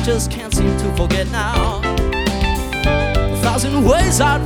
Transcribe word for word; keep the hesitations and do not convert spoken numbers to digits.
just can't seem to forget now. A thousand ways I'd